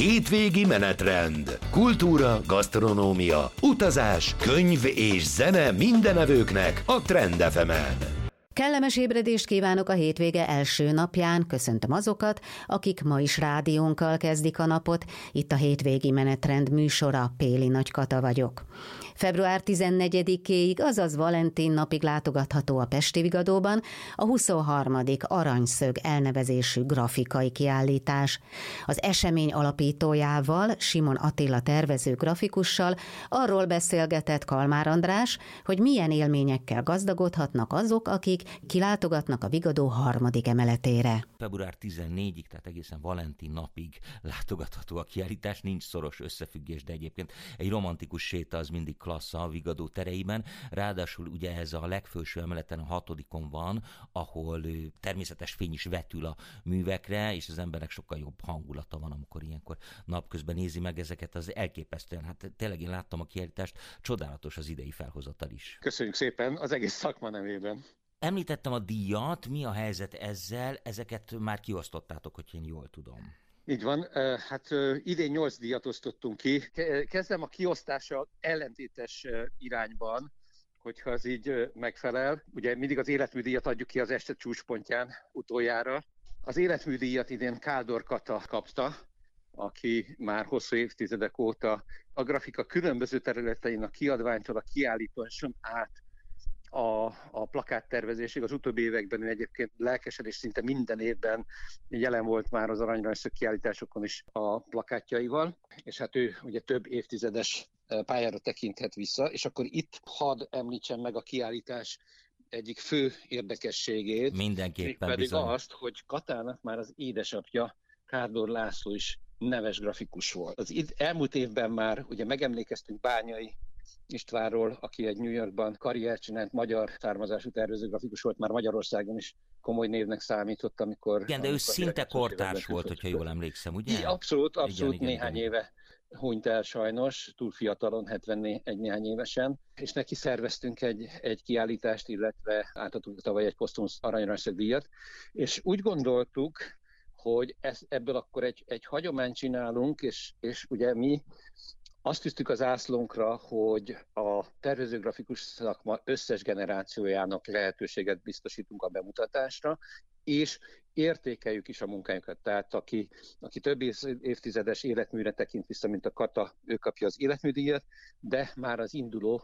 Hétvégi menetrend. Kultúra, gasztronómia, utazás, könyv és zene mindenevőknek a Trend FM-en. Kellemes ébredést kívánok a hétvége első napján, köszöntöm azokat, akik ma is rádiónkkal kezdik a napot. Itt a hétvégi menetrend műsora, Péli Nagy Kata vagyok. Február 14-éig, azaz Valentin napig látogatható a Pesti Vigadóban a 23. Aranyszög elnevezésű grafikai kiállítás. Az esemény alapítójával, Simon Attila tervező grafikussal arról beszélgetett Kalmár András, hogy milyen élményekkel gazdagodhatnak azok, akik kilátogatnak a Vigadó 3. emeletére. Február 14-ig, tehát egészen Valentin napig látogatható a kiállítás, nincs szoros összefüggés, de egyébként egy romantikus séta az mindig klassz a Vigadó tereiben, ráadásul ugye ez a legfelső emeleten, a 6. van, ahol természetes fény is vetül a művekre, és az emberek sokkal jobb hangulata van, amikor ilyenkor napközben nézi meg ezeket, az elképesztően, hát tényleg én láttam a kiállítást, csodálatos az idei felhozatal is. Köszönjük szépen az egész szakma nevében. Említettem a díjat, mi a helyzet ezzel? Ezeket már kiosztottátok, hogy én jól tudom. Így van, hát idén 8 díjat osztottunk ki. Kezdem a kiosztása ellentétes irányban, hogyha az így megfelel. Ugye mindig az életműdíjat adjuk ki az este csúcspontján utoljára. Az életműdíjat idén Kádor Kata kapta, aki már hosszú évtizedek óta a grafika különböző területein, a kiadványtól a kiállításon át a plakáttervezésig. Az utóbbi években egyébként lelkesen és szinte minden évben jelen volt már az Aranyrangyszög kiállításokon is a plakátjaival, és hát ő ugye több évtizedes pályára tekinthet vissza, és akkor itt hadd említsem meg a kiállítás egyik fő érdekességét, mindenképpen pedig bizony. Azt, hogy Katának már az édesapja, Kádor László is neves grafikus volt. Az elmúlt évben már ugye megemlékeztünk Bányai Istvánról, aki egy New Yorkban karriert csinált, magyar származású tervezőgrafikus volt, már Magyarországon is komoly névnek számított, amikor... Igen, de ő szinte kortárs volt, hogyha jól emlékszem, ugye? Igen, abszolút, igen, néhány igen. éve hunyt el sajnos, túl fiatalon, 71 néhány évesen, és neki szerveztünk egy kiállítást, illetve átadtuk tavaly egy posztumusz Aranyrangyszög díjat, és úgy gondoltuk, hogy ebből akkor egy hagyományt csinálunk, és ugye mi azt tűztük az zászlónkra, hogy a tervezőgrafikus szakma összes generációjának lehetőséget biztosítunk a bemutatásra, és értékeljük is a munkájukat. Tehát aki több évtizedes életműre tekint vissza, mint a Kata, ő kapja az életműdíjat, de már az induló,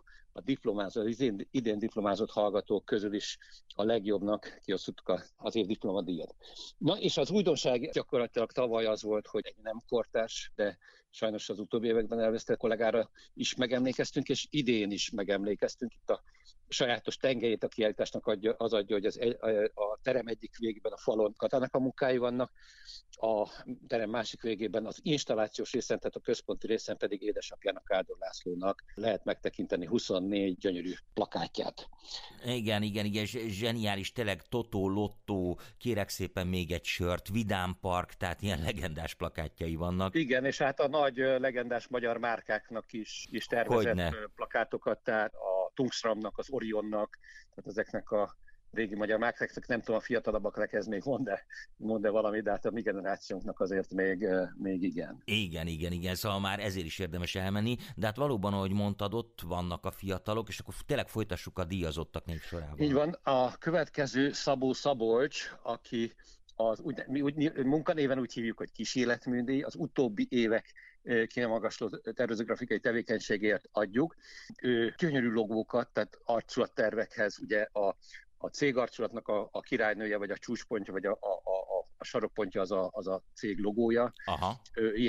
az idén diplomázott hallgatók közül is a legjobbnak kiosztottuk az év diplomadíjat. Na és az újdonság gyakorlatilag tavaly az volt, hogy egy nem kortárs, de sajnos az utóbbi években elvesztett kollégára is megemlékeztünk, és idén is megemlékeztünk. Itt a sajátos tengelyét a kiállításnak adja, hogy a terem egyik végében a falon Katának a munkái vannak, a terem másik végében az installációs részen, tehát a központi részen pedig édesapjának, Kádor Lászlónak lehet megtekinteni 24 gyönyörű plakátját. Igen, zseniális, tényleg Totó, Lottó, kérek szépen még egy sört, Vidám Park, tehát ilyen legendás plakátjai vannak. Igen, és hát a nagy legendás magyar márkáknak is tervezett plakátokat, tehát a Tungsramnak, az Orionnak, tehát ezeknek a régi magyar márkáknak, nem tudom, a fiatalabbaknak ez még mond-e valami, de hát a mi generációnknak azért még igen. Igen, szóval már ezért is érdemes elmenni, de hát valóban, ahogy mondtad, ott vannak a fiatalok, és akkor tényleg folytassuk a díjazottak névsorával. Így van, a következő Szabó Szabolcs, aki munkanéven úgy hívjuk, hogy kísérletműdíj, az utóbbi évek kimagasló tervezőgrafikai tevékenységért adjuk. Ő gyönyörű logókat, tehát arculattervekhez, ugye a cég arculatnak a királynője, vagy a csúcspontja, vagy a sarokpontja az a cég logója. Aha.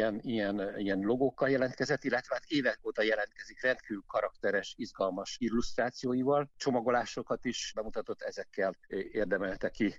Ilyen logókkal jelentkezett, illetve hát évek óta jelentkezik rendkívül karakteres, izgalmas illusztrációival. Csomagolásokat is bemutatott, ezekkel érdemelte ki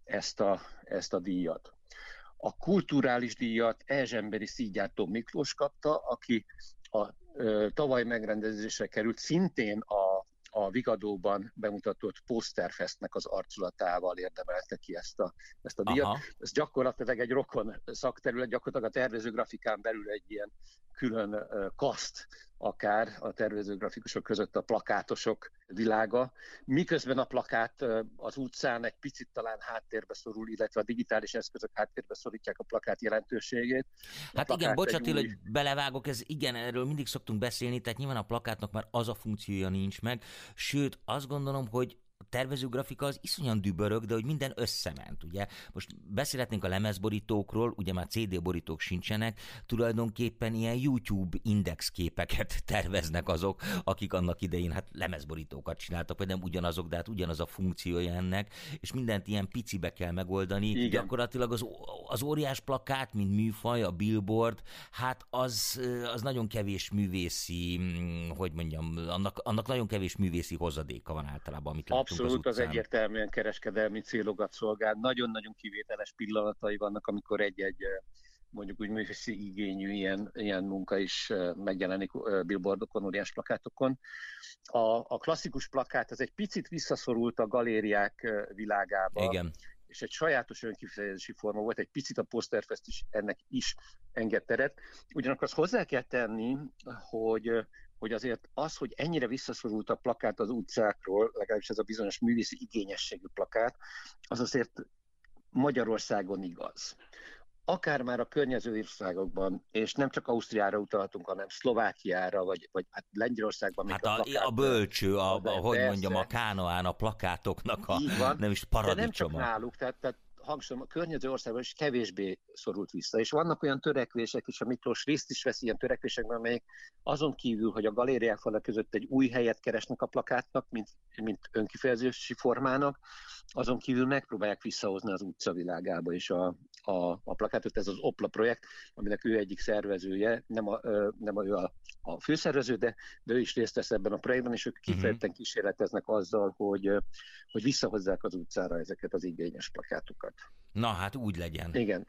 ezt a díjat. A kulturális díjat Erzsemberi Szígyártó Miklós kapta, aki a tavaly megrendezésre került, szintén a Vigadóban bemutatott Posterfestnek az arculatával érdemelte ki ezt a díjat. Aha. Ez gyakorlatilag egy rokon szakterület, gyakorlatilag a tervezőgrafikán belül egy ilyen külön kaszt, akár a tervezőgrafikusok között a plakátosok világa, miközben a plakát az utcán egy picit talán háttérbe szorul, illetve a digitális eszközök háttérbe szorítják a plakát jelentőségét. Hát igen, bocsánat, hogy belevágok, igen, erről mindig szoktunk beszélni, tehát nyilván a plakátnak már az a funkciója nincs meg, sőt, azt gondolom, hogy a tervezőgrafika az iszonyan dübörög, de hogy minden összement, ugye? Most beszélhetnénk a lemezborítókról, ugye már CD borítók sincsenek, tulajdonképpen ilyen YouTube indexképeket terveznek azok, akik annak idején hát lemezborítókat csináltak, vagy nem ugyanazok, de hát ugyanaz a funkciója ennek, és mindent ilyen picibe kell megoldani. Igen. Gyakorlatilag az óriás plakát, mint műfaj, a billboard, hát az nagyon kevés művészi, hogy mondjam, annak nagyon kevés művészi hozadéka van általában, amit látunk. Abszolút, az egyértelműen kereskedelmi célokat szolgál. Nagyon-nagyon kivételes pillanatai vannak, amikor egy-egy mondjuk úgy művészi igényű ilyen munka is megjelenik billboardokon, óriás plakátokon. A klasszikus plakát az egy picit visszaszorult a galériák világába. Igen. És egy sajátos önkifejezési forma volt, egy picit a Posterfest is ennek is enged teret. Ugyanakkor azt hozzá kell tenni, hogy azért az, hogy ennyire visszaszorult a plakát az utcákról, legalábbis ez a bizonyos művészi igényességű plakát, az azért Magyarországon igaz. Akár már a környező országokban, és nem csak Ausztriára utalhatunk, hanem Szlovákiára, vagy hát Lengyelországban. Hát a bölcső, hogy mondjam, a kánoán, a plakátoknak nem is paradicsoma. De nem csak náluk, tehát hangsúlyom, a környező országban is kevésbé szorult vissza. És vannak olyan törekvések is, a Miklós részt is vesz ilyen törekvésekben, amelyek azon kívül, hogy a galériák falak között egy új helyet keresnek a plakátnak, mint önkifejezési formának, azon kívül megpróbálják visszahozni az utcavilágába is a plakátot. Ez az Opla projekt, aminek ő egyik szervezője, nem ő a főszervező, de ő is részt vesz ebben a projektben, és ők kifejezetten kísérleteznek azzal, hogy visszahozzák az utcára ezeket az igényes plakátokat. Na hát úgy legyen. Igen.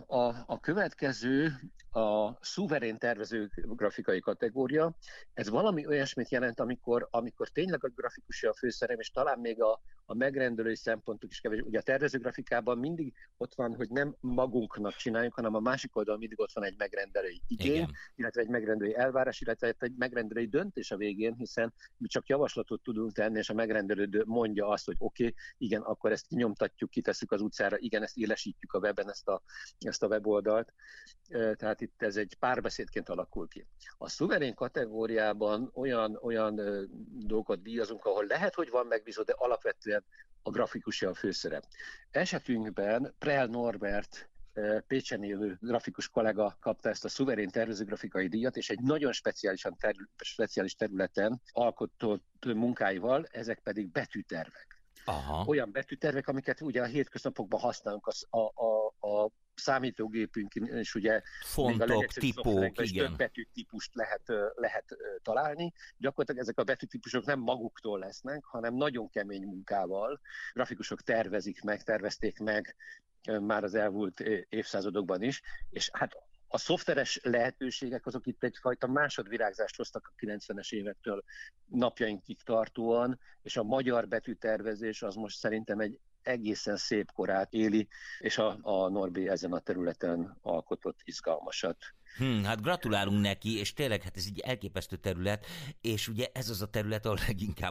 A következő a szuverén tervező grafikai kategória. Ez valami olyasmit jelent, amikor tényleg a grafikusi a főszerem, és talán még a megrendelői szempontok is kevés. Ugye a tervezőgrafikában mindig ott van, hogy nem magunknak csináljuk, hanem a másik oldalon mindig ott van egy megrendelői igény, igen, illetve egy megrendelői elvárás, illetve egy megrendelői döntés a végén, hiszen mi csak javaslatot tudunk tenni, és a megrendelő mondja azt, hogy oké, igen, akkor ezt kinyomtatjuk, kitesszük az utcára, igen, ezt élesítjük a weben, ezt a weboldalt. Tehát itt ez egy párbeszédként alakul ki. A szuverén kategóriában olyan dolgokat díjazunk, ahol lehet, hogy van megbízó, de alapvetően a grafikusi a főszerep. Esetünkben Prell Norbert, Pécsen élő grafikus kollega kapta ezt a szuverén tervezőgrafikai díjat, és egy nagyon speciális területen alkotott munkáival, ezek pedig betűtervek. Aha. Olyan betűtervek, amiket ugye a hétköznapokban használunk a számítógépünkön, és ugye fontok, tipók, igen. Több betűtípust lehet találni. Gyakorlatilag ezek a betűtípusok nem maguktól lesznek, hanem nagyon kemény munkával. Grafikusok tervezték meg már az elmúlt évszázadokban is, és hát a szoftveres lehetőségek azok itt egyfajta másodvirágzást hoztak a 90-es évektől napjainkig tartóan, és a magyar betűtervezés az most szerintem egy egészen szép korát éli, és a Norbi ezen a területen alkotott izgalmasat. Hát gratulálunk neki, és tényleg hát ez egy elképesztő terület, és ugye ez az a terület, ahol leginkább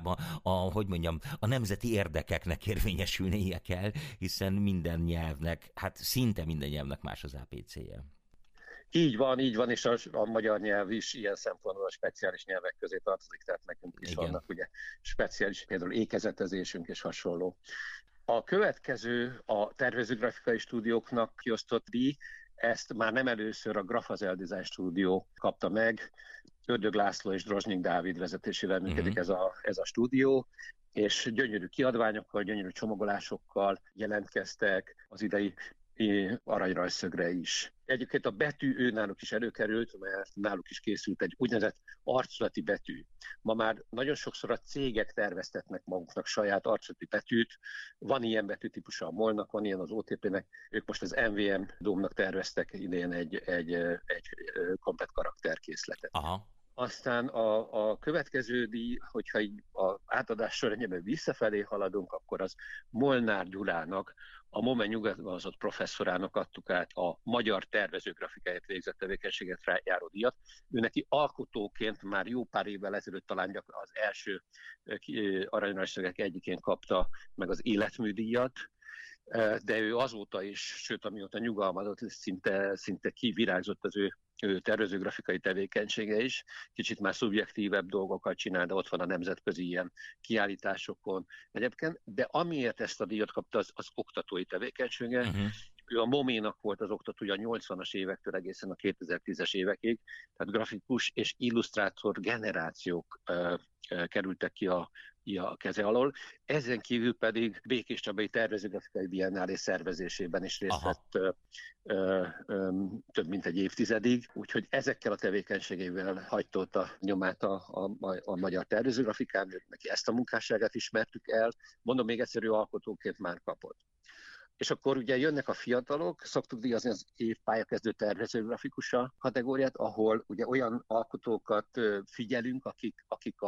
a nemzeti érdekeknek érvényesülnie kell, hiszen minden nyelvnek, hát szinte minden nyelvnek más az APC-je. Így van, és a magyar nyelv is ilyen szempontból a speciális nyelvek közé tartozik, tehát nekünk is vannak ugye speciális, például ékezetezésünk és hasonló. A következő a tervezőgrafikai stúdióknak kiosztott díj, ezt már nem először a Grafazel Design Stúdió kapta meg, Ördög László és Drozsnyik Dávid vezetésével működik ez a stúdió, és gyönyörű kiadványokkal, gyönyörű csomagolásokkal jelentkeztek az idei aranyrajzszögre is. Egyébként a betű náluk is előkerült, mert náluk is készült egy úgynevezett arculati betű. Ma már nagyon sokszor a cégek terveztetnek maguknak saját arculati betűt. Van ilyen betűtípusa a MOL-nak, van ilyen az OTP-nek. Ők most az MVM Dómnak terveztek idén egy komplett karakterkészletet. Aha. Aztán a következő díj, hogyha így az átadás sorrendjében visszafelé haladunk, akkor az Molnár Gyulának, a MOME nyugalmazott professzorának adtuk át a magyar tervezőgrafikáját végzett tevékenységet járó díjat. Ő neki alkotóként már jó pár évvel ezelőtt talán az első aranyrangyszögek egyikén kapta meg az életműdíjat, de ő azóta is, sőt amióta nyugalmazott, szinte kivirágzott az ő tervezőgrafikai tevékenysége is, kicsit már szubjektívebb dolgokat csinál, de ott van a nemzetközi ilyen kiállításokon egyébként, de amiért ezt a díjat kapta, az oktatói tevékenysége. Ő a MOME-nak volt az oktatója a 80-as évektől egészen a 2010-es évekig, tehát grafikus és illusztrátor generációk kerültek ki a keze alól. Ezen kívül pedig Békés Csabai Tervezőgrafikai Biennálé szervezésében is részt vett több mint egy évtizedig, úgyhogy ezekkel a tevékenységével hagyta nyomát a magyar tervezőgrafikán, neki ezt a munkásságát ismertük el, mondom még egyszerű alkotóként már kapott. És akkor ugye jönnek a fiatalok, szoktuk díjazni az év pályakezdő tervezőgrafikusa kategóriát, ahol ugye olyan alkotókat figyelünk, akik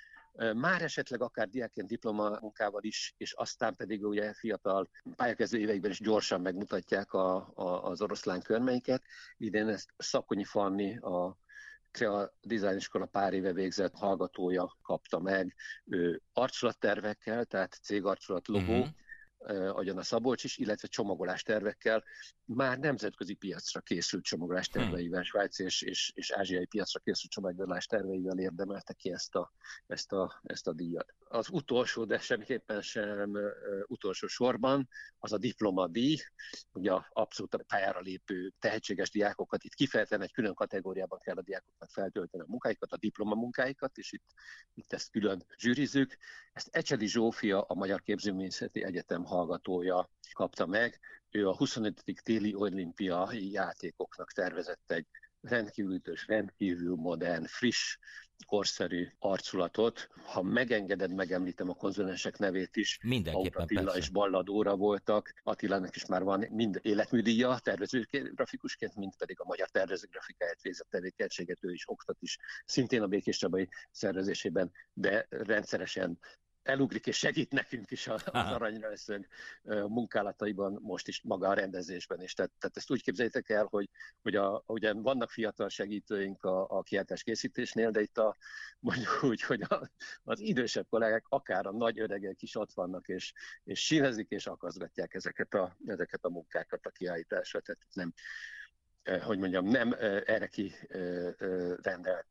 már esetleg akár diákként diplomamunkával is, és aztán pedig ugye fiatal pályakezdő éveikben is gyorsan megmutatják az oroszlán körmeiket. Idén ezt Szakonyi Fanni, a Krea Design Iskola pár éve végzett hallgatója kapta meg, arculattervekkel, tehát cégarculat logó, agyon a Szabolcs is, illetve csomagolás tervekkel, már nemzetközi piacra készült csomagolás terveivel, svájci és ázsiai piacra készült csomagolás terveivel érdemelte ki ezt a díjat. Az utolsó, de semmiképpen sem utolsó sorban, az a diplomadíj, ugye abszolút a pályára lépő tehetséges diákokat, itt kifejezetten egy külön kategóriában kell a diákoknak feltölteni a munkáikat, a diplomamunkáikat, és itt ezt külön zsűrizzük. Ezt Ecsedi Zsófia, a Magyar Képzőművészeti Egyetem hallgatója kapta meg. Ő a 25. téli olimpiai játékoknak tervezett egy rendkívül ütős, rendkívül modern, friss, korszerű arculatot. Ha megengeded, megemlítem a konzulensek nevét is. Mindenképpen, Attila persze. és Balla Dóra voltak. Attilának is már van mind életműdíja tervezőgrafikusként, mind pedig a magyar tervezőgrafikáját végzett tevékenységet, ő is oktat is, szintén a Békés Csabai szervezésében, de rendszeresen elugrik és segít nekünk is az aranyrangyszög munkálataiban, most is maga a rendezésben is. Tehát ezt úgy képzeljétek el, hogy ugye vannak fiatal segítőink a kiáltás készítésnél, de itt mondjuk úgy, hogy az idősebb kollégák, akár a nagy öregek is ott vannak, és sínezik és akaszgatják ezeket a munkákat a kiállításra. Tehát nem, hogy mondjam, nem erre kirendelt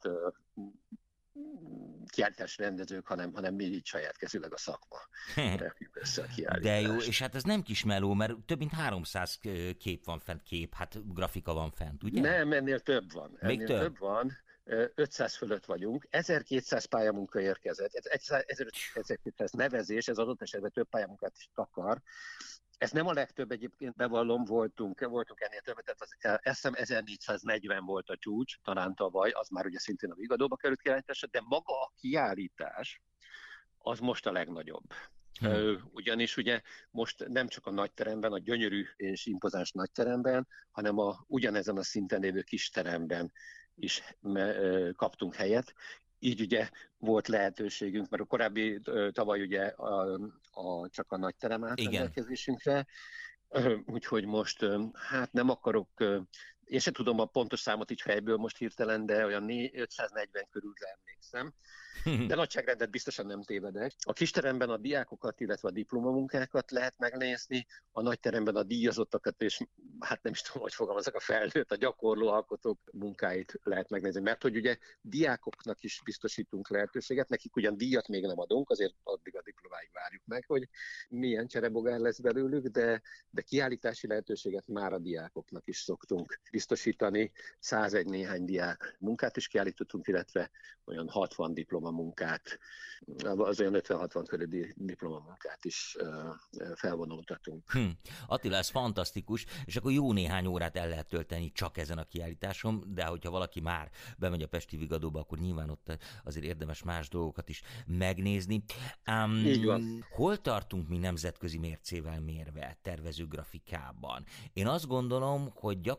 kiállítás rendezők, hanem mi így saját kezűleg a szakma rakjuk össze a kiállítást. De jó, és hát ez nem kis meló, mert több mint 300 kép van fent, grafika van fent, ugye? Nem, ennél több van. Még több van. 500 fölött vagyunk, 1200 pályamunka érkezett, 1200 nevezés, ez adott esetben több pályamunkát is takar. Ez nem a legtöbb egyébként, bevallom, voltunk ennél többet, tehát azt hiszem 1440 volt a csúcs, talán tavaly, az már ugye szintén a Vigadóba került kiállításra, de maga a kiállítás az most a legnagyobb. Ugyanis ugye most nem csak a nagyteremben, a gyönyörű és impozáns nagyteremben, hanem ugyanezen a szinten lévő kisteremben is kaptunk helyet. Így ugye volt lehetőségünk, mert a korábbi tavaly ugye csak a nagyterem állt rendelkezésünkre, úgyhogy most hát nem akarok, én sem tudom a pontos számot így fejből most hirtelen, de olyan 540 körül emlékszem, de nagyságrendet biztosan nem tévedek. A kisteremben a diákokat, illetve a diplomamunkákat lehet megnézni, a nagyteremben a díjazottakat, és hát nem is tudom, hogy fogalmazok, a felnőtt, a gyakorló alkotók munkáit lehet megnézni. Mert hogy ugye diákoknak is biztosítunk lehetőséget, nekik ugyan díjat még nem adunk, azért addig a diplomáig várjuk meg, hogy milyen cserebogár lesz belőlük, de kiállítási lehetőséget már a diákoknak is szoktunk biztosítani. 101 néhány diák munkát is kiállítottunk, illetve olyan 60 diplomamunkát, az olyan 50-60 körüli diplomamunkát is felvonultatunk. Attila, ez fantasztikus, és akkor jó néhány órát el lehet tölteni csak ezen a kiállításon, de hogyha valaki már bemegy a pesti Vigadóba, akkor nyilván ott azért érdemes más dolgokat is megnézni. Így van. Hol tartunk mi nemzetközi mércével mérve tervezőgrafikában? Én azt gondolom, hogy gyakorlatilag, hogyha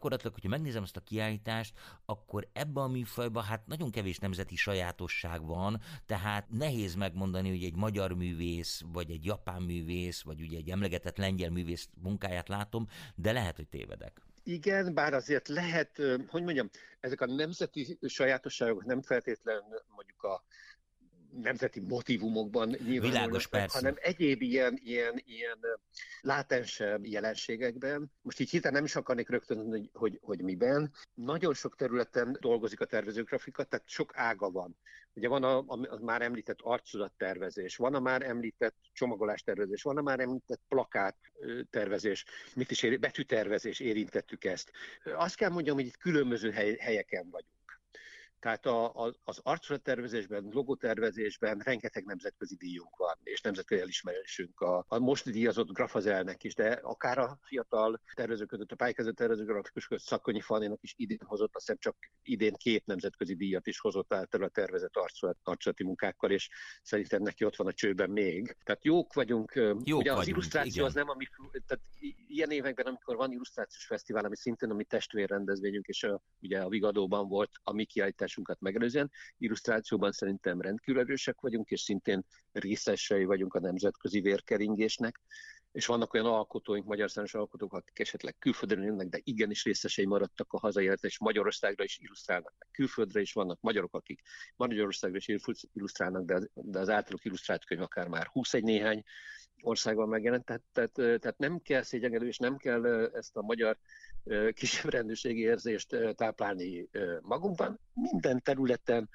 Ha megnézem ezt a kiállítást, akkor ebben a műfajban hát nagyon kevés nemzeti sajátosság van, tehát nehéz megmondani, hogy egy magyar művész, vagy egy japán művész, vagy ugye egy emlegetett lengyel művész munkáját látom, de lehet, hogy tévedek. Igen, bár azért lehet, hogy mondjam, ezek a nemzeti sajátosságok nem feltétlen mondjuk a nemzeti motivumokban Világos, persze. hanem egyéb ilyen látensebb jelenségekben. Most így hirtelen nem is akarnék rögtön, hogy miben. Nagyon sok területen dolgozik a tervezőgrafika, tehát sok ága van. Ugye van a már említett arculattervezés, van a már említett csomagolástervezés, van a már említett plakáttervezés, betűtervezés, érintettük ezt. Azt kell mondjam, hogy itt különböző helyeken vagyunk. Tehát az arculattervezésben, logótervezésben rengeteg nemzetközi díjunk van, és nemzetközi elismerésünk. A most díjazott Grafazelnek is, de akár a fiatal tervezők között, a pályakezdő tervezőgrafikus között Szakonyi Fanninak is idén hozott, azt hiszem csak idén 2 nemzetközi díjat is hozott által a tervezett arculati munkákkal, és szerintem neki ott van a csőben még. Tehát jók vagyunk. Ugye az illusztráció igen. Az nem, ami, tehát ilyen években, amikor van illusztrációs fesztivál, ami szintén a mi testvérrendezvényünk, és ugye a Vigadóban volt a mi kiállításunkat megelőzően, illusztrációban szerintem rendkívül erősek vagyunk, és szintén részesei vagyunk a nemzetközi vérkeringésnek, és vannak olyan alkotóink, magyar színes alkotók, akik esetleg külföldön jönnek, de igenis részesei maradtak a hazai életre, és Magyarországra is illusztrálnak. Külföldre is vannak magyarok, akik Magyarországra is illusztrálnak, de az általuk illusztrált könyv akár már 21 néhány országban megjelent, tehát nem kell szégyengelő, és nem kell ezt a magyar kisebbrendűségi érzést táplálni magunkban. Minden területen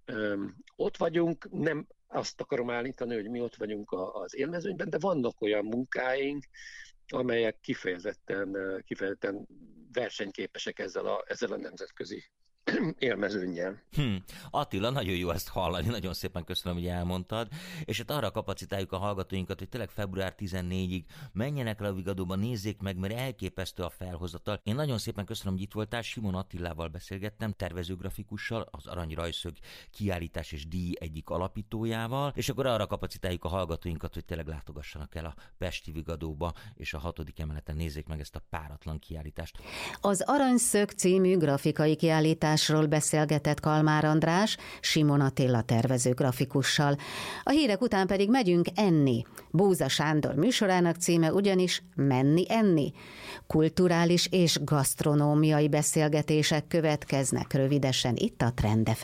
ott vagyunk, nem azt akarom állítani, hogy mi ott vagyunk az élmezőnyben, de vannak olyan munkáink, amelyek kifejezetten versenyképesek ezzel a nemzetközi élmezőnnyel. Attila, nagyon jó ezt hallani, nagyon szépen köszönöm, hogy elmondtad, és hát arra kapacitáljuk a hallgatóinkat, hogy tényleg február 14-ig menjenek le a Vigadóba, nézzék meg, mert elképesztő a felhozatal. Én nagyon szépen köszönöm, hogy itt voltál, Simon Attilával beszélgettem, tervezőgrafikussal, az Arany Rajszög kiállítás és díj egyik alapítójával, és akkor arra kapacitáljuk a hallgatóinkat, hogy tényleg látogassanak el a pesti Vigadóba, és a 6. emeleten nézzék meg ezt a páratlan kiállítást. Az Aranyszög című grafikai kiállításról beszélgetett Kalmár András Simon Attila tervezőgrafikussal. A hírek után pedig megyünk enni. Bóza Sándor műsorának címe ugyanis Menni enni. Kulturális és gasztronómiai beszélgetések következnek rövidesen itt a Trend FM.